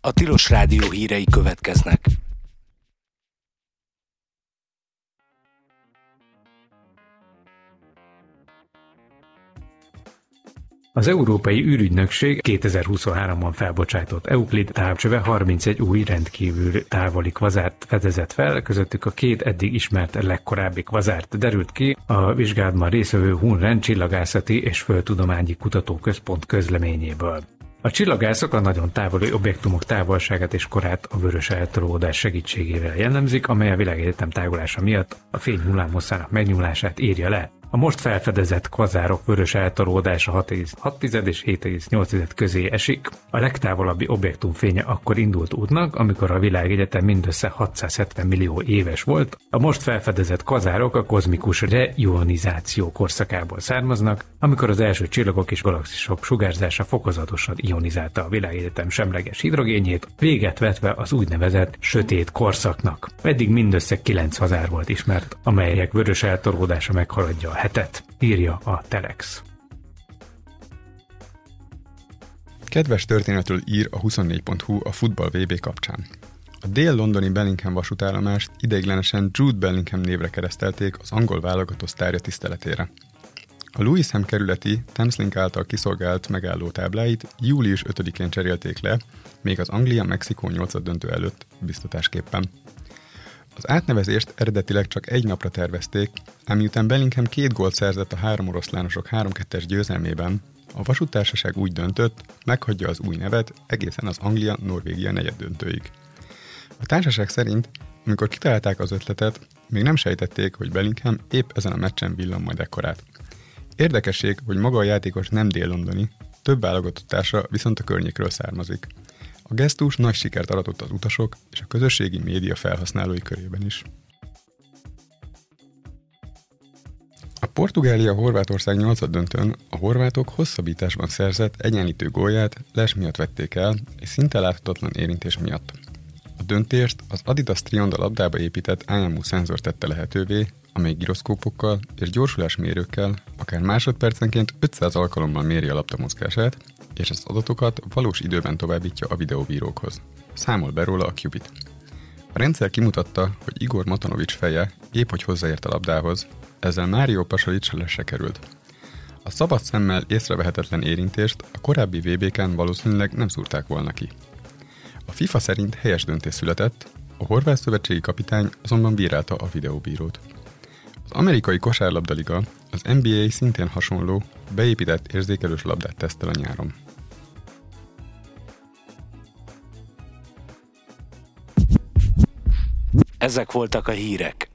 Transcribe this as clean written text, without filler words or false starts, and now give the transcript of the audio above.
A Tilos Rádió hírei következnek. Az Európai űrügynökség 2023-ban felbocsájtott Euclid távcsöve 31 új rendkívül távoli kvazárt fedezett fel, közöttük a két eddig ismert legkorábbi kvazárt derült ki a vizsgálatban résztvevő Hun-Ren csillagászati és földtudományi kutatóközpont közleményéből. A csillagászok a nagyon távoli objektumok távolságát és korát a vörös eltolódás segítségével jellemzik, amely a világegyetem tágulása miatt a fény hullámhosszának megnyúlását írja le. A most felfedezett kvazárok vörös eltolódása 6,6 és 7,8 közé esik. A legtávolabbi objektum fénye akkor indult útnak, amikor a világegyetem mindössze 670 millió éves volt. A most felfedezett kvazárok a kozmikus reionizáció korszakából származnak, amikor az első csillagok és galaxisok sugárzása fokozatosan ionizálta a világegyetem semleges hidrogénjét, véget vetve az úgynevezett sötét korszaknak. Eddig mindössze 9 kvazár volt ismert, amelyek vörös eltolódása meghaladja a hetet, írja a Telex. Kedves történetről ír a 24.hu a futball VB kapcsán. A dél-londoni Bellingham vasútállomást ideiglenesen Jude Bellingham névre keresztelték az angol válogatott sztárja tiszteletére. A Lewisham kerületi Thameslink által kiszolgált megálló tábláit július 5-én cserélték le, még az Anglia-Mexikó 8-döntő előtt biztatásképpen. Az átnevezést eredetileg csak egy napra tervezték, ám miután Bellingham 2 gólt szerzett a 3 oroszlánosok 3-2-es győzelmében, a vasúttársaság úgy döntött, meghagyja az új nevet egészen az Anglia-Norvégia negyeddöntőig. A társaság szerint, amikor kitalálták az ötletet, még nem sejtették, hogy Bellingham épp ezen a meccsen villan majd ekkorát. Érdekesség, hogy maga a játékos nem dél-londoni, több válogatott társa viszont a környékről származik. A gesztus nagy sikert aratott az utasok és a közösségi média felhasználói körében is. A Portugália-Horvátország 8-döntőn a horvátok hosszabbításban szerzett egyenlítő gólját les miatt vették el, és szinte láthatatlan érintés miatt. A döntést az Adidas Trionda labdába épített IMU szenzor tette lehetővé, amely gyroszkópokkal és gyorsulásmérőkkel akár másodpercenként 500 alkalommal méri a labda mozgását, és az adatokat valós időben továbbítja a videóbírókhoz. Számol be róla a Qubit. A rendszer kimutatta, hogy Igor Matanovics feje épp hogy hozzáért a labdához, ezzel Mário Pasalic lesre került. A szabad szemmel észrevehetetlen érintést a korábbi VB-ken valószínűleg nem szúrták volna ki. A FIFA szerint helyes döntés született, a horvát szövetségi kapitány azonban bírálta a videóbírót. Az amerikai kosárlabdaliga, az NBA szintén hasonló, beépített érzékelős labdát tesztel a nyáron. Ezek voltak a hírek.